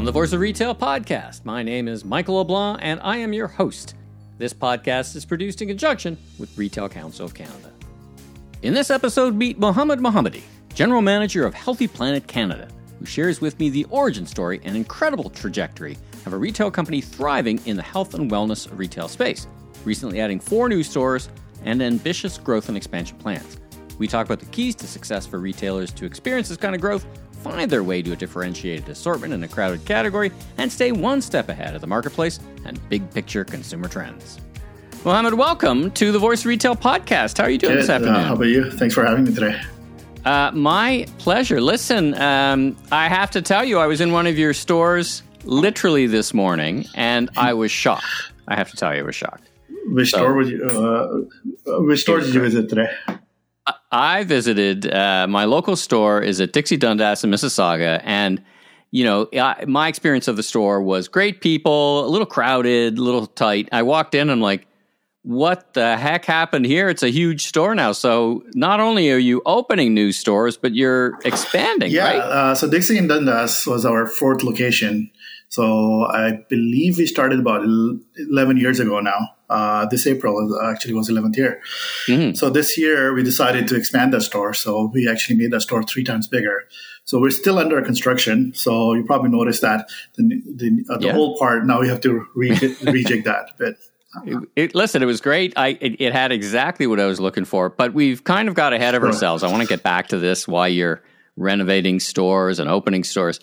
Welcome to the Voice of Retail podcast. My name is Michael LeBlanc, and I am your host. This podcast is produced in conjunction with Retail Council of Canada. In this episode, meet Mohammed Mohammadi, General Manager of Healthy Planet Canada, who shares with me the origin story and incredible trajectory of a retail company thriving in the health and wellness retail space, recently adding 4 new stores and ambitious growth and expansion plans. We talk about the keys to success for retailers to experience this kind of growth, find their way to a differentiated assortment in a crowded category, and stay one step ahead of the marketplace and big-picture consumer trends. Mohammed, welcome to the Voice of Retail podcast. How are you doing this afternoon? How about you? Thanks for having me today. My pleasure. Listen, I have to tell you, I was in one of your stores literally this morning, and I was shocked. I have to tell you, I was shocked. Which store did you visit today? I visited my local store is at Dixie Dundas in Mississauga, and my experience of the store was great people, a little crowded, a little tight. I walked in and I'm like, what the heck happened here? It's a huge store now. So not only are you opening new stores, but you're expanding, right? So Dixie and Dundas was our 4th location. So I believe we started about 11 years ago now. This April actually was 11th year. Mm-hmm. So this year we decided to expand that store. So we actually made that store 3 times bigger. So we're still under construction. So you probably noticed that the old part, now we have to rejig that a bit. Listen, it was great. It had exactly what I was looking for, but we've kind of got ahead of ourselves. I want to get back to this, why you're renovating stores and opening stores.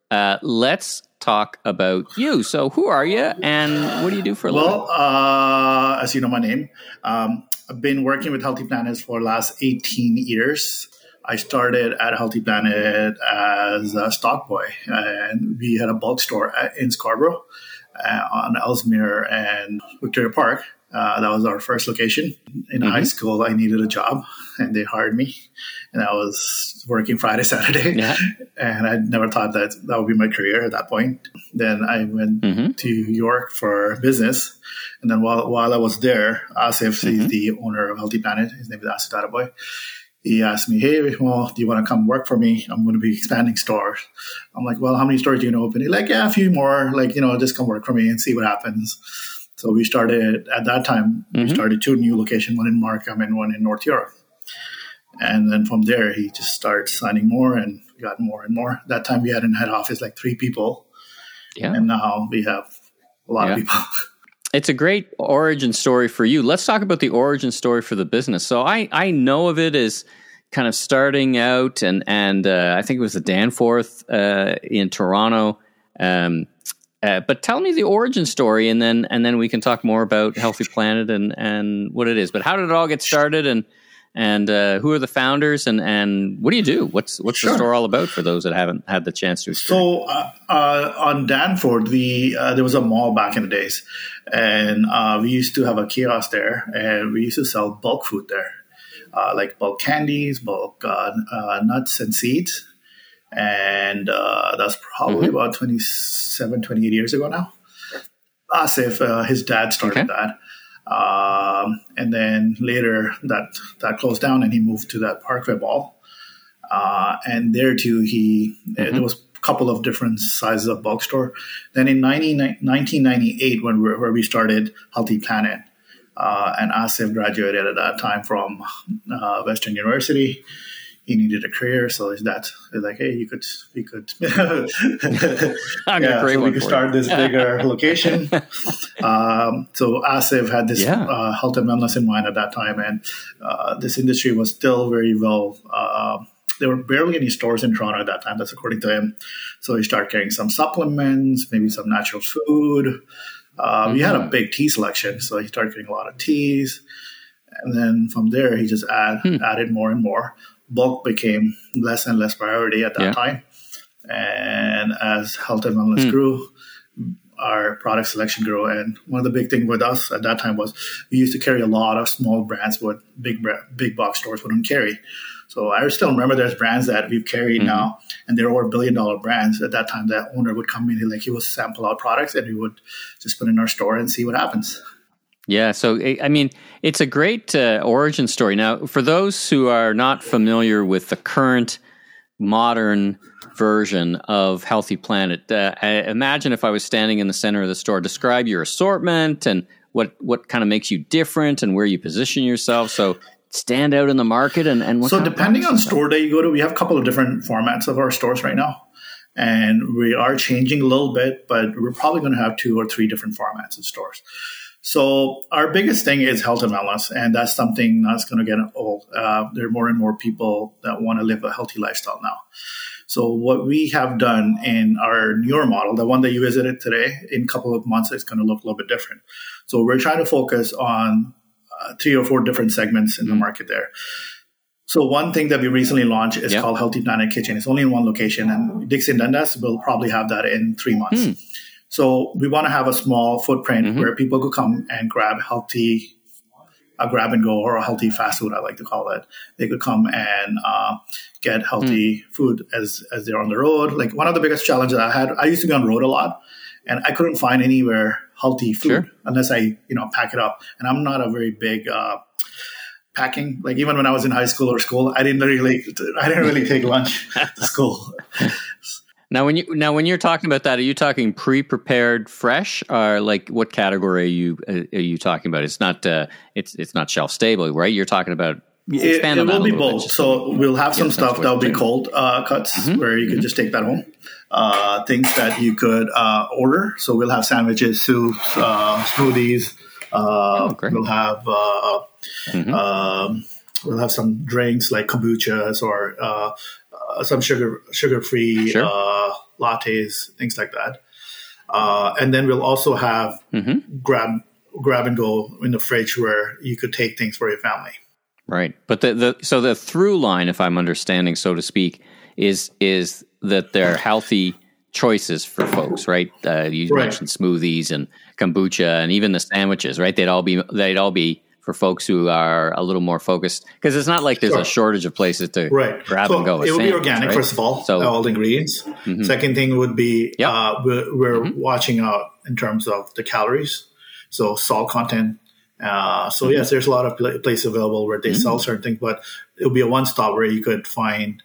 Let's talk about you. So who are you and what do you do for a living? Well, as you know my name, I've been working with Healthy Planet for the last 18 years. I started at Healthy Planet as a stock boy, and we had a bulk store in Scarborough on Ellesmere and Victoria Park. That was our first location. In high school, I needed a job, and they hired me. And I was working Friday, Saturday. Yeah. And I never thought that would be my career at that point. Then I went to York for business. And then while I was there, Asif, he's the owner of Healthy Planet. His name is Asif Dadaboy. He asked me, hey, well, do you want to come work for me? I'm going to be expanding stores. I'm like, well, how many stores do you want to open? He's like, yeah, a few more. Like, just come work for me and see what happens. So we started, at that time, we started 2 new locations, one in Markham and one in North York. And then from there, he just started signing more and got more and more. That time we had in head office like 3 people. Yeah. And now we have a lot of people. It's a great origin story for you. Let's talk about the origin story for the business. So I know of it as kind of starting out and I think it was the Danforth in Toronto. But tell me the origin story, and then we can talk more about Healthy Planet and what it is. But how did it all get started, and who are the founders, and what do you do? What's the store all about for those that haven't had the chance to experience? So on Danforth, there was a mall back in the days, and we used to have a kiosk there, and we used to sell bulk food there, like bulk candies, bulk nuts and seeds. And that's probably about 27, 28 years ago now. Asif, his dad started that. And then later that closed down and he moved to that Parkway Mall. And there too, there was a couple of different sizes of bulk store. Then in 1998, where we started Healthy Planet, and Asif graduated at that time from Western University. He needed a career, so his dad was like, "Hey, we could start this bigger location." So Asif had this health and wellness in mind at that time, and this industry was still very well. There were barely any stores in Toronto at that time. That's according to him. So he started carrying some supplements, maybe some natural food. We had a big tea selection, so he started getting a lot of teas, and then from there he just added more and more. Bulk became less and less priority at that time. And as health and wellness grew, our product selection grew. And one of the big things with us at that time was we used to carry a lot of small brands what big box stores wouldn't carry. So I still remember there's brands that we've carried now, and they're over $1 billion brands. At that time, that owner would come in, he would sample out products, and we would just put in our store and see what happens. Yeah, so I mean, it's a great origin story. Now, for those who are not familiar with the current modern version of Healthy Planet. Imagine if I was standing in the center of the store. Describe your assortment and what kind of makes you different and where you position yourself. So stand out in the market and what so depending on store that you go to, we have a couple of different formats of our stores right now. And we are changing a little bit, but we're probably going to have 2 or 3 different formats of stores. So our biggest thing is health and wellness, and that's something that's going to get old. There are more and more people that want to live a healthy lifestyle now. So what we have done in our newer model, the one that you visited today, in a couple of months, it's going to look a little bit different. So we're trying to focus on 3 or 4 different segments in the market there. So one thing that we recently launched is called Healthy Planet Kitchen. It's only in one location, and Dixie and Dundas will probably have that in 3 months. So we want to have a small footprint where people could come and grab healthy, a grab and go or a healthy fast food, I like to call it. They could come and get healthy food as they're on the road. Like one of the biggest challenges I had, I used to be on the road a lot, and I couldn't find anywhere healthy food unless I, pack it up. And I'm not a very big packing. Like even when I was in high school or school, I didn't really take lunch to school. Now, when you're talking about that, are you talking pre-prepared fresh, or like what category are you talking about? It's not it's not shelf stable, right? You're talking about it will be both. So we'll have some stuff that'll be cold cuts where you can just take that home. Things that you could order. So we'll have sandwiches, soups, smoothies. We'll have some drinks like kombuchas or some sugar-free lattes, things like that. And then we'll also have grab and go in the fridge where you could take things for your family. Right. But so the through line, if I'm understanding, so to speak, is that they're healthy choices for folks, right? You mentioned smoothies and kombucha and even the sandwiches, right? They'd all be for folks who are a little more focused, because it's not like there's a shortage of places to grab and go. It will be organic, right? First of all, all the ingredients. Second thing would be we're watching out in terms of the calories, so salt content. Yes, there's a lot of places available where they sell certain things, but it'll be a one-stop where you could find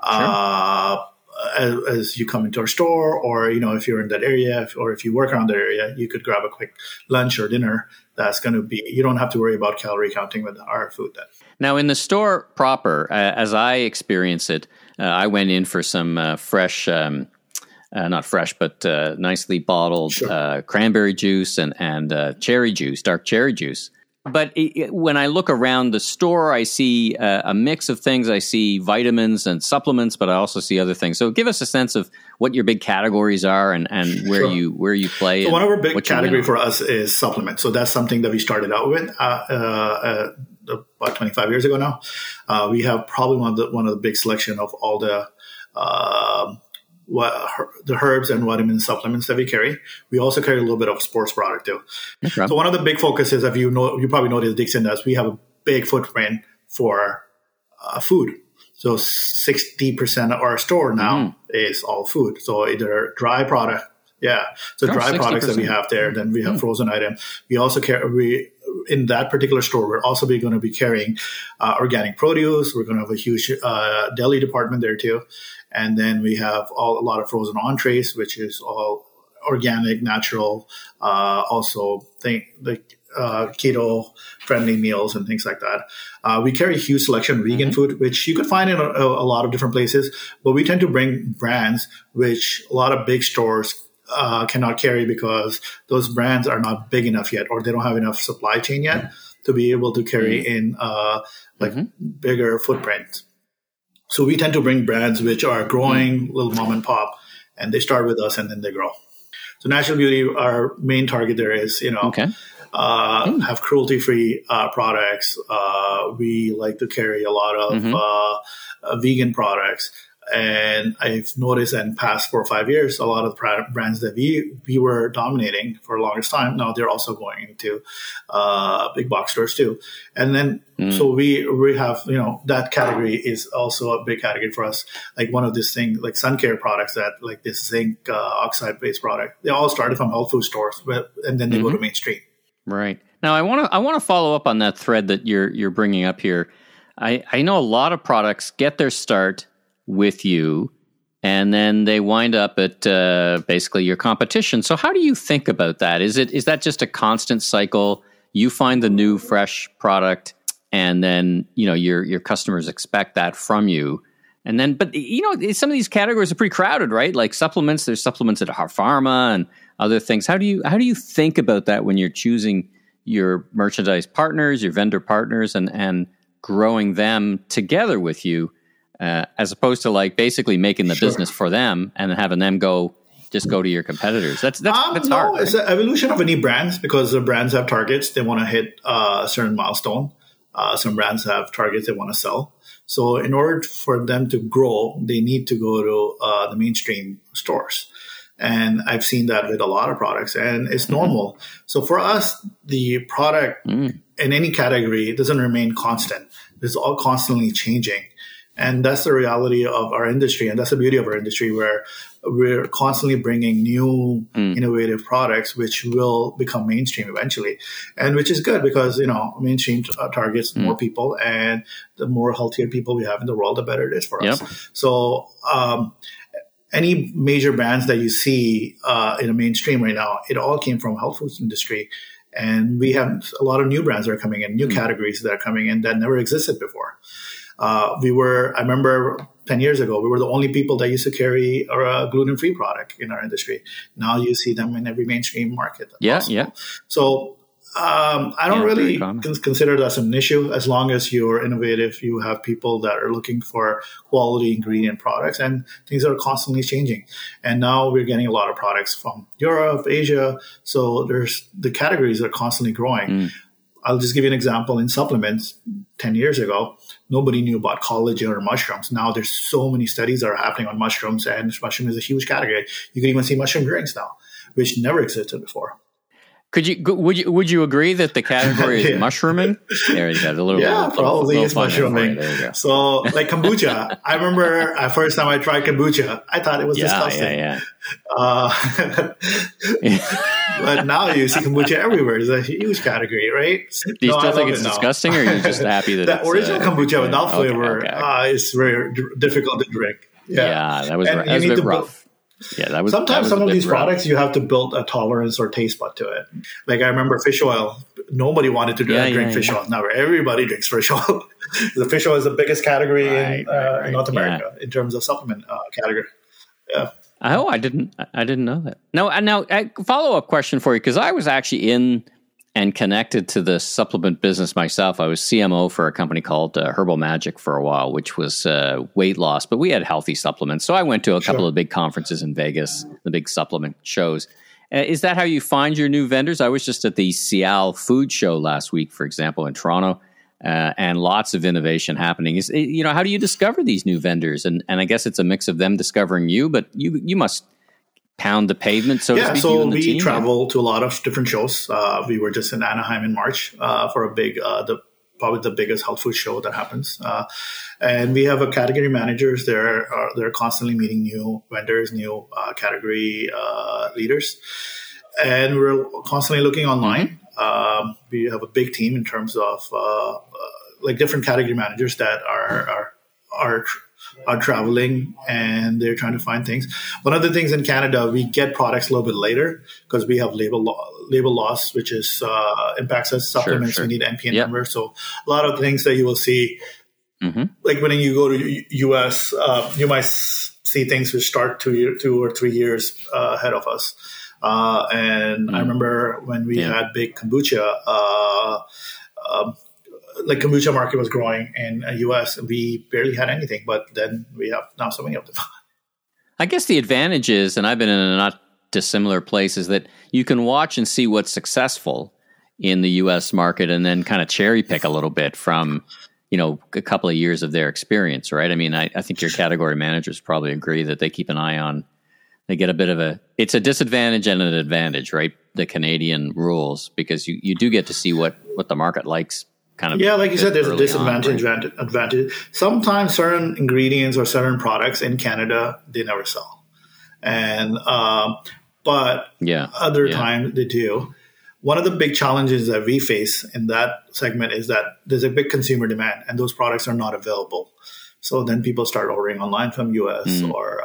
as you come into our store, or if you're in that area, or if you work around that area, you could grab a quick lunch or dinner. That's going to be, you don't have to worry about calorie counting with our food then. Now, in the store proper, as I experience it, I went in for some fresh, not fresh, but nicely bottled cranberry juice and cherry juice, dark cherry juice. But when I look around the store, I see a mix of things. I see vitamins and supplements, but I also see other things. So give us a sense of what your big categories are and where you play. So one of our big category for us is supplements. So that's something that we started out with about 25 years ago now. We have probably one of the big selection of all the herbs and vitamin supplements that we carry. We also carry a little bit of sports product too. Okay. So one of the big focuses, if you probably noticed, Dixon does, we have a big footprint for food. So 60% of our store now is all food. So either dry product. Yeah. So dry 60%. Products that we have there, then we have frozen items. We also in that particular store, we're also going to be carrying organic produce. We're going to have a huge deli department there too. And then we have a lot of frozen entrees, which is all organic, natural, also keto-friendly meals and things like that. We carry a huge selection of vegan food, which you could find in a lot of different places. But we tend to bring brands which a lot of big stores cannot carry because those brands are not big enough yet, or they don't have enough supply chain yet to be able to carry in bigger footprints. So we tend to bring brands which are growing, little mom and pop, and they start with us and then they grow. So Natural Beauty, our main target there is, have cruelty-free products. We like to carry a lot of vegan products. And I've noticed that in the past 4 or 5 years, a lot of the brands that we were dominating for the longest time, now they're also going into big box stores too. And then, so we have, that category is also a big category for us. Like one of these things, like sun care products that like this zinc oxide-based product, they all started from health food stores, and then they go to mainstream. Right. Now, I want to follow up on that thread that you're bringing up here. I know a lot of products get their start with you, and then they wind up at basically your competition. So how do you think about that? Is that just a constant cycle? You find the new fresh product, and then your customers expect that from you. And then, but some of these categories are pretty crowded, right? Like supplements. There's supplements at pharma and other things. How do you think about that when you're choosing your merchandise partners, your vendor partners, and growing them together with you, as opposed to like basically making the business for them and having them go to your competitors? That's hard. Right? It's an evolution of any brands, because the brands have targets. They want to hit a certain milestone. Some brands have targets they want to sell. So in order for them to grow, they need to go to the mainstream stores. And I've seen that with a lot of products, and it's normal. So for us, the product in any category doesn't remain constant. It's all constantly changing. And that's the reality of our industry. And that's the beauty of our industry, where we're constantly bringing new innovative products, which will become mainstream eventually. And which is good, because, mainstream targets more people, and the more healthier people we have in the world, the better it is for us. So, any major brands that you see in the mainstream right now, it all came from health foods industry. And we have a lot of new brands that are coming in, new categories that are coming in that never existed before. I remember 10 years ago, we were the only people that used to carry a gluten-free product in our industry. Now you see them in every mainstream market. Possible. So I don't really consider that an issue, as long as you're innovative, you have people that are looking for quality ingredient products, and things are constantly changing. And now we're getting a lot of products from Europe, Asia. So the categories are constantly growing. I'll just give you an example. In supplements, 10 years ago, nobody knew about collagen or mushrooms. Now there's so many studies that are happening on mushrooms, and mushroom is a huge category. You can even see mushroom drinks now, which never existed before. Would you agree that the category is mushrooming? There you go. Probably it's mushrooming. So like kombucha, I remember the first time I tried kombucha, I thought it was disgusting. But now you see kombucha everywhere. It's a huge category, right? Do you still think it's disgusting, or are you just happy that the original kombucha without flavor is very difficult to drink? That was a bit rough. Sometimes some of these products, you have to build a tolerance or taste bud to it. Like I remember fish oil. Nobody wanted to drink fish oil. Now everybody drinks fish oil. The fish oil is the biggest category in North America in terms of supplement category. Yeah. Oh, I didn't know that. Now, a follow-up question for you, because I was actually in and connected to the supplement business myself. I was CMO for a company called Herbal Magic for a while, which was weight loss, but we had healthy supplements. So I went to a couple of big conferences in Vegas, the big supplement shows. Is that how you find your new vendors? I was just at the Cial Food Show last week, for example, in Toronto, and lots of innovation happening. How do you discover these new vendors? And I guess it's a mix of them discovering you, but you must pound the pavement, so to speak. So we travel to a lot of different shows. We were just in Anaheim in March for a big, probably the biggest health food show that happens. And we have a category managers. They're constantly meeting new vendors, new category leaders. And we're constantly looking online. We have a big team in terms of like different category managers that are traveling, and they're trying to find things. One of the things in Canada, we get products a little bit later because we have label loss, which is impacts us. Supplements, we need NPN number. So a lot of things that you will see, like when you go to US, you might see things which start 2 or 3 years ahead of us. And I remember when we had big kombucha, like kombucha market was growing in the US, we barely had anything, but then we have now so many of them. I guess the advantage is, and I've been in a not dissimilar place, is that you can watch and see what's successful in the US market and then kind of cherry pick a little bit from, a couple of years of their experience, right? I mean, I think your category managers probably agree that they keep an eye on, they get a bit of it's a disadvantage and an advantage, right? The Canadian rules, because you do get to see what the market likes. Kind of like you said, there's a disadvantage, advantage. Sometimes certain ingredients or certain products in Canada, they never sell. And, but other times they do. One of the big challenges that we face in that segment is that there's a big consumer demand and those products are not available So then people start ordering online from US or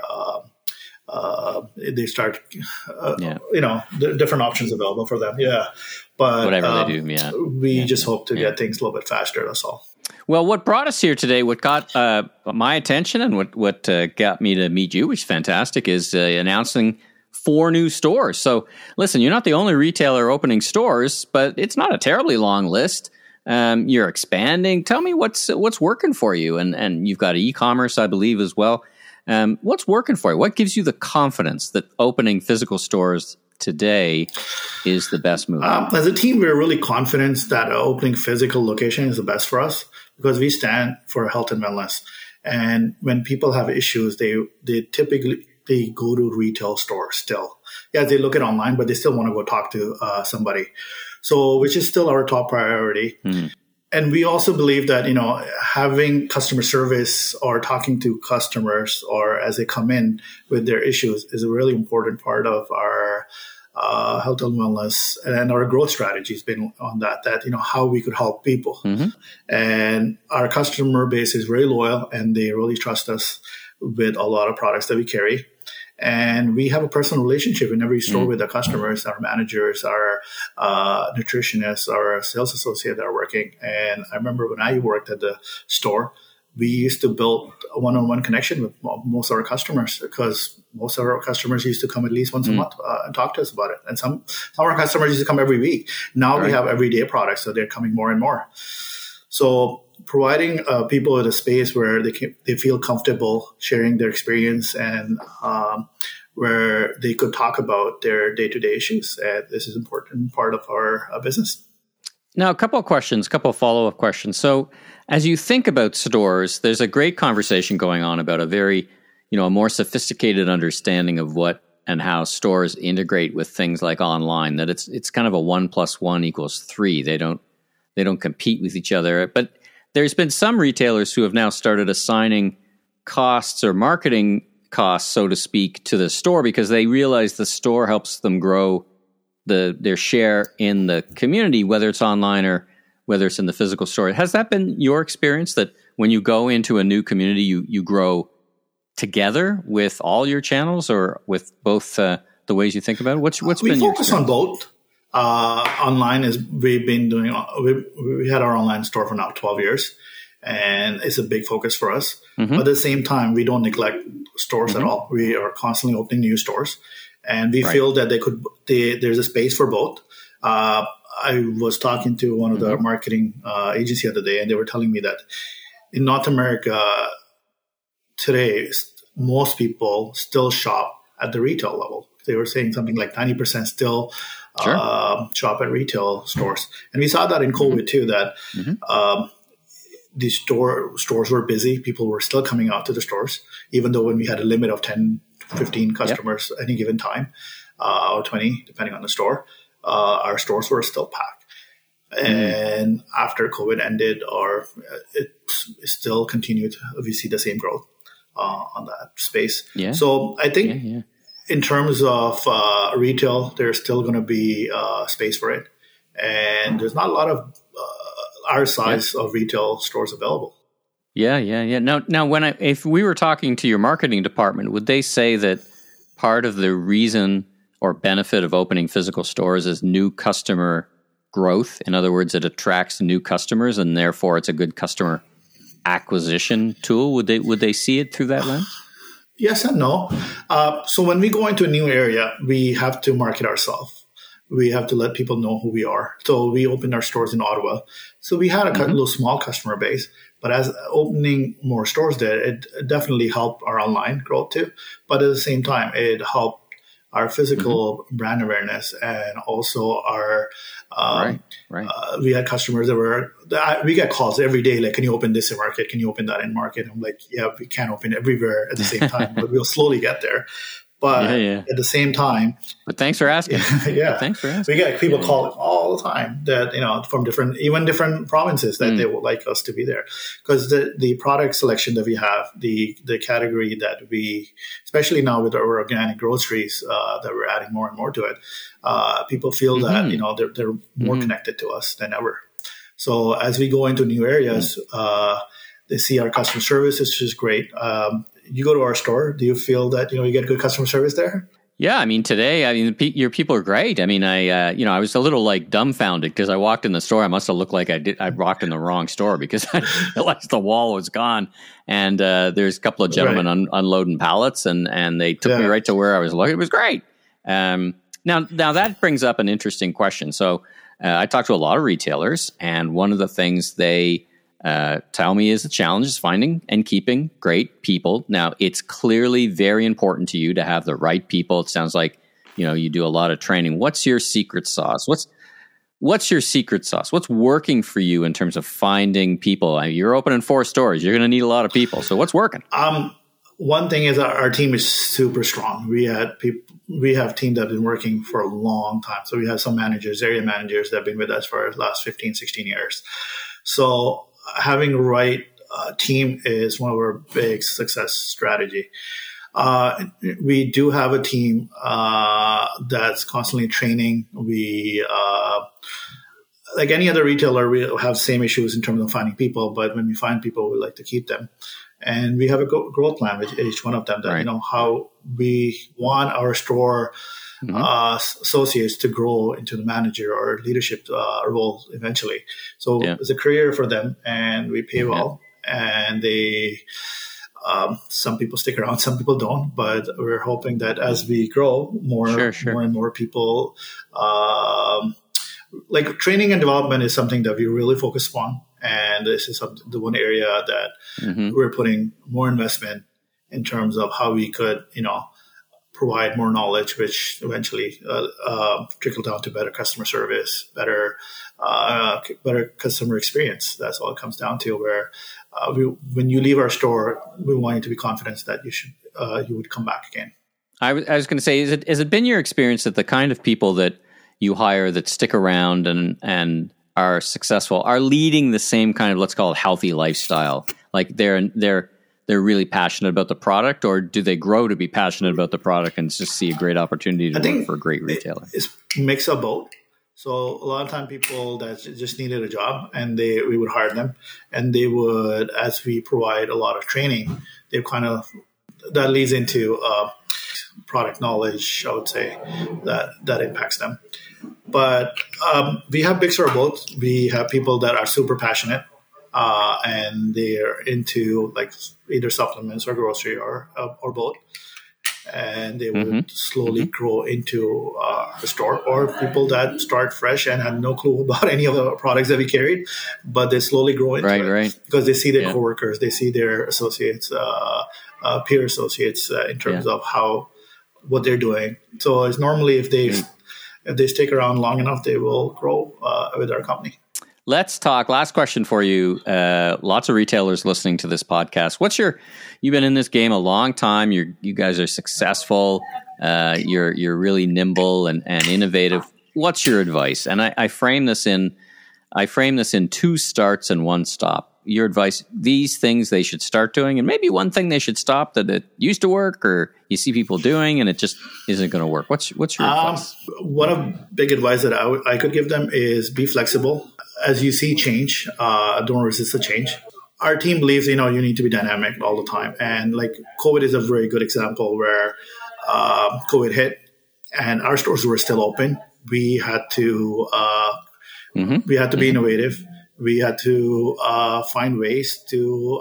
they start, different options available for them. Yeah. But whatever they do, we just hope to get things a little bit faster. That's all. Well, what brought us here today, what got my attention and what got me to meet you, which is fantastic, is announcing 4 new stores. So listen, you're not the only retailer opening stores, but it's not a terribly long list. You're expanding. Tell me what's working for you. And you've got e-commerce, I believe, as well. What's working for you? What gives you the confidence that opening physical stores today is the best move? As a team, we're really confident that opening physical location is the best for us because we stand for health and wellness. And when people have issues, they typically go to retail stores still. Yeah, they look at online, but they still want to go talk to somebody. So, which is still our top priority. Mm-hmm. And we also believe that, having customer service or talking to customers or as they come in with their issues is a really important part of our health and wellness, and our growth strategy has been on that, how we could help people. Mm-hmm. And our customer base is very loyal and they really trust us with a lot of products that we carry. And we have a personal relationship in every store with the customers, our managers, our nutritionists, our sales associates that are working. And I remember when I worked at the store, we used to build a one-on-one connection with most of our customers because most of our customers used to come at least once a month and talk to us about it. And some of our customers used to come every week. Now we have everyday products, so they're coming more and more. So providing people with a space where they feel comfortable sharing their experience and where they could talk about their day-to-day issues. This is an important part of our business. Now, a couple of follow-up questions. So as you think about stores, there's a great conversation going on about a very, a more sophisticated understanding of what and how stores integrate with things like online, that it's kind of a 1 + 1 = 3. They don't compete with each other. But there's been some retailers who have now started assigning costs or marketing costs, so to speak, to the store because they realize the store helps them grow their share in the community, whether it's online or whether it's in the physical store. Has that been your experience, that when you go into a new community, you grow together with all your channels or with both the ways you think about it? What's been your experience? We focus on both. Online we've been doing. We had our online store for now 12 years, and it's a big focus for us. Mm-hmm. But at the same time, we don't neglect stores at all. We are constantly opening new stores, and we feel that there's a space for both. I was talking to one of the marketing agency the other day, and they were telling me that in North America today, most people still shop at the retail level. They were saying something like 90% still shop at retail stores. And we saw that in COVID too, that the stores were busy. People were still coming out to the stores, even though when we had a limit of 10, 15 customers any given time, or 20, depending on the store, our stores were still packed. And after COVID ended, or it still continued, we see the same growth on that space. Yeah. So I think in terms of retail, there's still going to be space for it. And there's not a lot of our size of retail stores available. Yeah. Now, if we were talking to your marketing department, would they say that part of the reason or benefit of opening physical stores is new customer growth? In other words, it attracts new customers, and therefore it's a good customer acquisition tool. Would they see it through that lens? Yes and no. So when we go into a new area, we have to market ourselves. We have to let people know who we are. So we opened our stores in Ottawa. So we had a little small customer base, but as opening more stores there, it definitely helped our online growth too. But at the same time, it helped our physical brand awareness, and also our we had customers we get calls every day like, can you open this in market? Can you open that in market? I'm like, yeah, we can't open everywhere at the same time, but we'll slowly get there. But at the same time, but thanks for asking. Thanks for asking. We get people calling all the time that from different provinces that they would like us to be there, because the product selection that we have, the category that we, especially now with our organic groceries that we're adding more and more to it, people feel that they're more connected to us than ever. So as we go into new areas, They see our customer service, which is great. You go to our store. Do you feel that you get good customer service there? Yeah, I mean, today, your people are great. I mean, I was a little like dumbfounded because I walked in the store. I must have looked like I walked in the wrong store because I realized the wall was gone. And there's a couple of gentlemen unloading pallets, and they took me right to where I was looking. It was great. Now that brings up an interesting question. So I talked to a lot of retailers, and one of the things they tell me is the challenge is finding and keeping great people. Now, it's clearly very important to you to have the right people. It sounds like, you do a lot of training. What's your secret sauce? What's your secret sauce? What's working for you in terms of finding people? I mean, you're opening 4 stores. You're going to need a lot of people. So what's working? One thing is our team is super strong. We have teams that have been working for a long time. So we have some managers, area managers that have been with us for the last 15, 16 years. So having the right team is one of our big success strategy. We do have a team that's constantly training. We, like any other retailer, we have same issues in terms of finding people, but when we find people, we like to keep them. And we have a growth plan with each one of them that, how we want our store associates to grow into the manager or leadership role eventually. So it's a career for them, and we pay well. And they, some people stick around, some people don't. But we're hoping that as we grow, more and more people, like training and development is something that we really focus on. And this is the one area that we're putting more investment in terms of how we could, provide more knowledge, which eventually trickle down to better customer service, better customer experience. That's all it comes down to. Where when you leave our store, we want you to be confident that you would come back again. I was going to say, has it been your experience that the kind of people that you hire that stick around and are successful are leading the same kind of, let's call it, healthy lifestyle? Like they're really passionate about the product, or do they grow to be passionate about the product and just see a great opportunity to work for a great retailer? It's a mix of both. So a lot of time people that just needed a job, and we would hire them, and they would, as we provide a lot of training, that leads into product knowledge, I would say, that impacts them. But we have mix of both. We have people that are super passionate, and they're into like either supplements or grocery or both, and they would slowly grow into the store. Or people that start fresh and have no clue about any of the products that we carried, but they slowly grow into it because they see their coworkers, they see their associates, peer associates in terms of what they're doing. So it's normally if they stick around long enough, they will grow with our company. Let's talk. Last question for you. Lots of retailers listening to this podcast. You've been in this game a long time. You guys are successful. You're really nimble and innovative. What's your advice? And I frame this in 2 starts and 1 stop. Your advice, these things they should start doing, and maybe one thing they should stop that it used to work or you see people doing and it just isn't going to work. What's your advice? One of big advice that I could give them is be flexible. As you see change, don't resist the change. Our team believes, you need to be dynamic all the time. And like COVID is a very good example where COVID hit and our stores were still open. We had to be innovative. We had to find ways to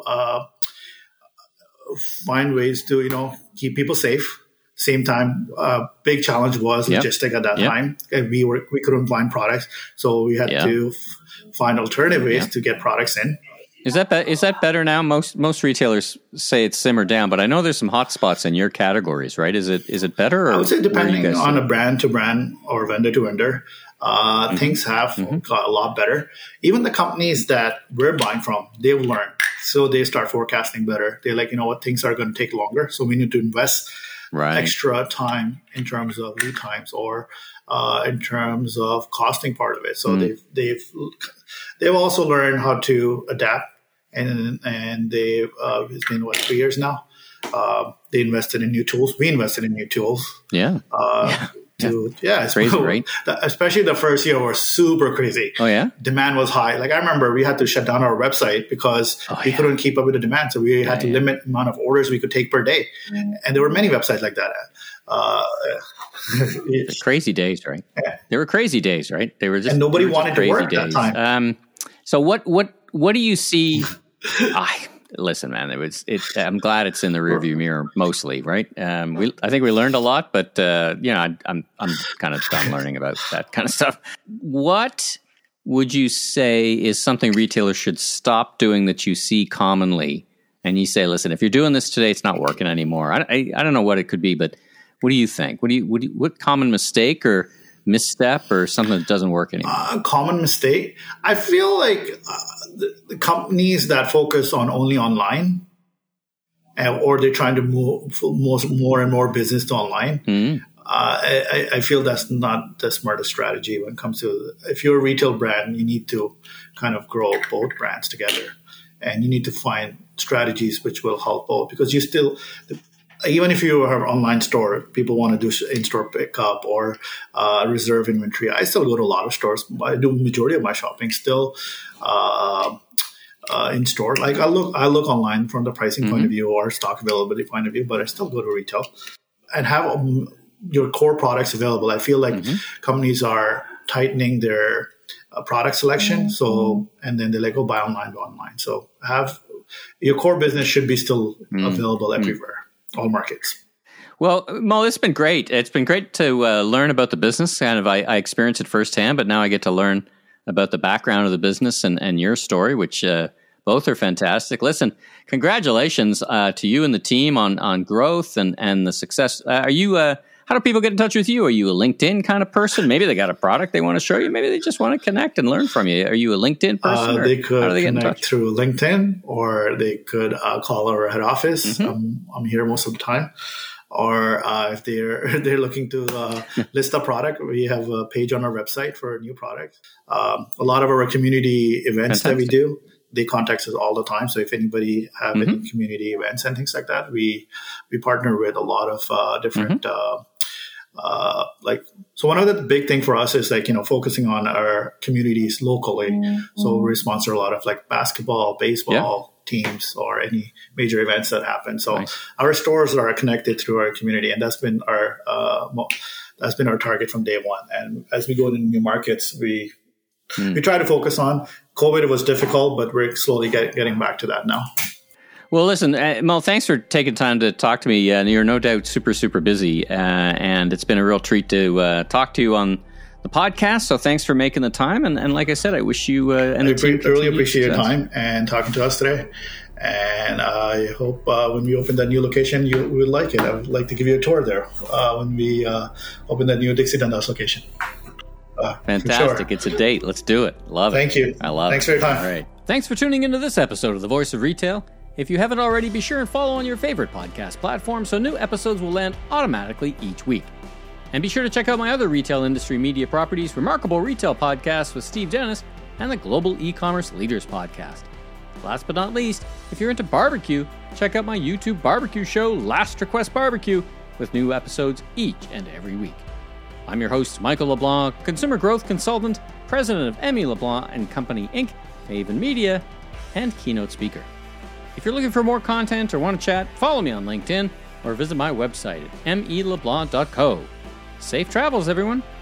keep people safe. Same time, big challenge was logistic at that time. We couldn't find products, so we had to find alternative ways to get products in. Is that better now? Most retailers say it's simmered down, but I know there's some hot spots in your categories, right? Is it better? Or I would say depending on a brand to brand or vendor to vendor, things have got a lot better. Even the companies that we're buying from, they've learned, so they start forecasting better. They're like, things are going to take longer, so we need to invest extra time in terms of lead times or in terms of costing part of it. So they've also learned how to adapt, and they've it's been 3 years now. They invested in new tools. We invested in new tools. it's crazy, right? Especially the first year was super crazy. Oh, yeah? Demand was high. Like I remember we had to shut down our website because we couldn't keep up with the demand. So we had to limit the amount of orders we could take per day. And there were many websites like that. Crazy days, right? Yeah. They were crazy days, right? They were just, and nobody wanted to work days. That time. So what do you see? Listen, man, I'm glad it's in the rearview mirror mostly, right? I think we learned a lot, but I'm kind of done learning about that kind of stuff. What would you say is something retailers should stop doing that you see commonly? And you say, listen, if you're doing this today, it's not working anymore. I don't know what it could be, but what do you think? What common mistake or misstep or something that doesn't work anymore? Common mistake. I feel like the companies that focus on only online, or they're trying to move more and more business to online. Mm-hmm. I feel that's not the smartest strategy when it comes to, if you're a retail brand, you need to kind of grow both brands together, and you need to find strategies which will help both, because you still, even if you have an online store, people want to do in-store pickup or reserve inventory. I still go to a lot of stores. I do majority of my shopping still in store. Like I look online from the pricing point of view or stock availability point of view, but I still go to retail and have your core products available. I feel like companies are tightening their product selection. So, and then they're like, buy online. So have your core business should be still available everywhere. All markets. Well, Mo, it's been great. It's been great to learn about the business. Kind of, I experienced it firsthand, but now I get to learn about the background of the business and your story, which both are fantastic. Listen, congratulations to you and the team on growth and the success. Are you? How do people get in touch with you? Are you a LinkedIn kind of person? Maybe they got a product they want to show you. Maybe they just want to connect and learn from you. Are you a LinkedIn person? They could connect through LinkedIn, or they could call our head office. I'm here most of the time. Or if they're looking to list a product, we have a page on our website for new products. A lot of our community events that we do, they contact us all the time. So if anybody have any community events and things like that, we partner with a lot of different. So one of the big thing for us is focusing on our communities locally. So we sponsor a lot of basketball, baseball teams, or any major events that happen. So our stores are connected through our community, and that's been our target from day one. And as we go into new markets, we try to focus on. COVID was difficult, but we're slowly getting back to that now. Well, listen, Mo, thanks for taking time to talk to me. You're no doubt super, super busy, and it's been a real treat to talk to you on the podcast. So thanks for making the time. And like I said, I wish you and the team really appreciate your time and talking to us today. And I hope when we open that new location, you will like it. I would like to give you a tour there when we open that new Dixie Dundas location. Fantastic. Sure. It's a date. Let's do it. Love it. Thank you. I love it. Thanks for your time. All right. Thanks for tuning into this episode of The Voice of Retail. If you haven't already, be sure and follow on your favorite podcast platform so new episodes will land automatically each week. And be sure to check out my other retail industry media properties, Remarkable Retail Podcast with Steve Dennis, and the Global E-Commerce Leaders Podcast. Last but not least, if you're into barbecue, check out my YouTube barbecue show, Last Request Barbecue, with new episodes each and every week. I'm your host, Michael LeBlanc, consumer growth consultant, president of Emmy LeBlanc and Company Inc., Maven Media, and keynote speaker. If you're looking for more content or want to chat, follow me on LinkedIn or visit my website at meleblanc.co. Safe travels, everyone.